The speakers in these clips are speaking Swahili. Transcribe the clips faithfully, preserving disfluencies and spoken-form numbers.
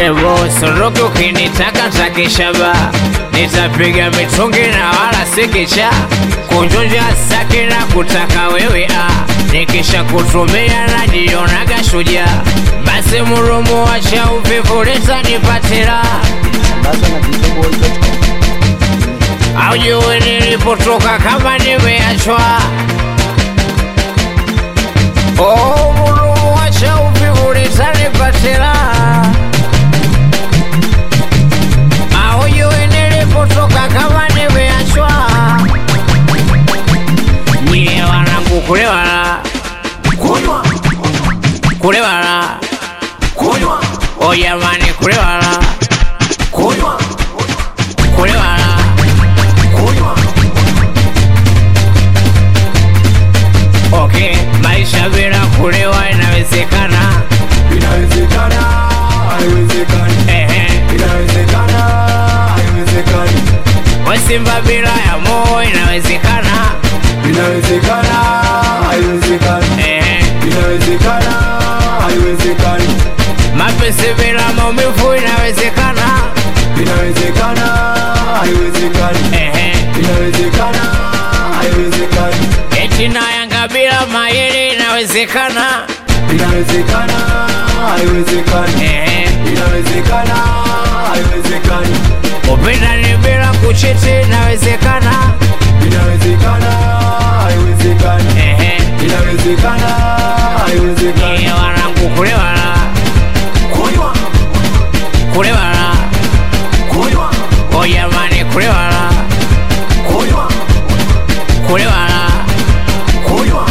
Evo soroki ukinitaka takishaba, nitapiga mitungi na wala sikicha, kunjunja saki na kutaka wewe ah. Nikisha kutumia na jionaga shujaa, basi murumu wacha uvivu leta nipatira. Aujue nilipotoka kama nimeachwa. Oh, murumu wacha uvivu leta nipatira. Aujue nilipotoka kama nimeachwa. Nye wanangu kulewala, kunywa, kulewala, kunywa. Oh jamani kulewala, kunywa, kulewala, kunywa. Okay, maisha bila kulewa inawezekana. Inawezekana, haiwezekani. Ehe, Inawezekana, haiwezekani. Wasimba bila ya moyo inawezekana. Inawezekana, haiwezekani. Ehe, Inawezekana, haiwezekani. mapenzi bila maumivu inawezekana. Inawezekana, haiwezekani. Ehe, Inawezekana, haiwezekani. eti na Yanga bila Mayele inawezekana. Inawezekana, haiwezekani. Ehe, Inawezekana, haiwezekani. upendani bila kuchiti inawezekana. Inawezekana, haiwezekani. Ehe, Inawezekana, haiwezekani. nye wanangu kulewala, Kunywa, kulewala. kunywa, Oh jamani kulewala, kunywa, kulewala. kunywa.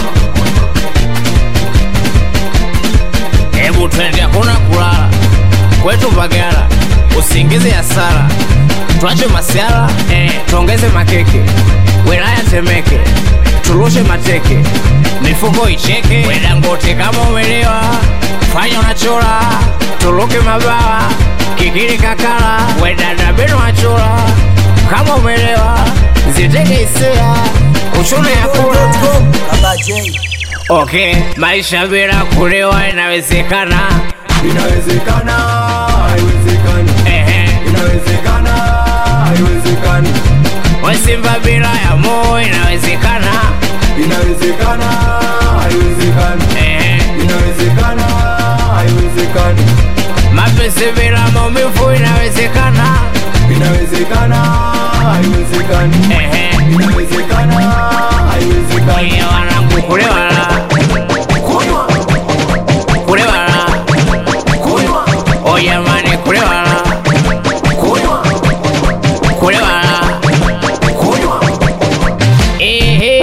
Hebu twende hakuna kulala kwetu Mbagala, usingize hasara, tuache masiala eh, tuongeze makeke, wilaya Temeke, turushe mateke, mifuko icheke. Wenda ngote kama umelewa, fanya unachola, turuke mabawa, kikiri kakala. Wenda dabeno achola, kama umelewa, ziteke isea, uchune ya kula. Okay, maisha bila kulewa inawezekana. Inawezekana, haiwezekani. Ehe, Inawezekana, haiwezekani. Wasimba bila ya moyo inawezekana. Inawezekana, haiwezekani. Ehe, Inawezekana, haiwezekani. mapenzi bila maumivu inawezekana. Inawezekana, haiwezekani. Ehe, Inawezekana, haiwezekani. nye wanangu kulewala, Kunywa, kulewala. kunywa, Oh jamani kulewala, kunywa, kulewala. kunywa. Ehe,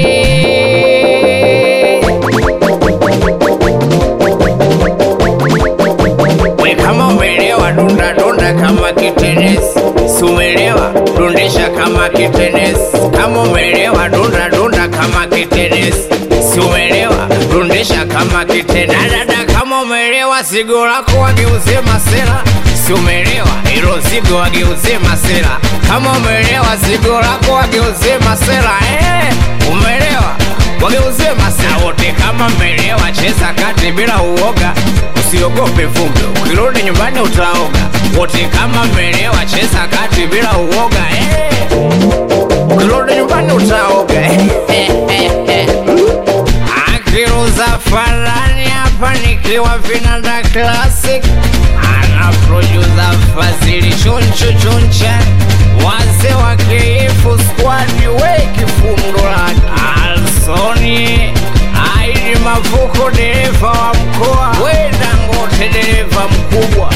we kama umelewa dunda dunda kama kitenesi, sumelewa dundisha kama kitenesi. Kama umelewa dunda dunda kama kitenesi, sumelewa dundisha kama kitenesi. Dada kama umelewa zigo lako wageuze masela, sumelewa ilo zigo wageuze masela. Kama umelewa zigo lako wageuze masela. Eh, umelewa wageuze masela wote. Kama umelewa cheza kati bila uoga, usiogope vumbi, ukirudi nyumbani utaoga. Wote kama umelewa cheza kati bila uoga. Eh, ukirudi nyumbani utaoga. Akiruza farani hapa nikiwa Vinanda Classic, ana producer Fazili Choncho Choncha, wazee wa Keifu Squad we kifundo lake Alsoni Aidi Mavuko dereva wa mkoa, we Dangote dereva mkubwa.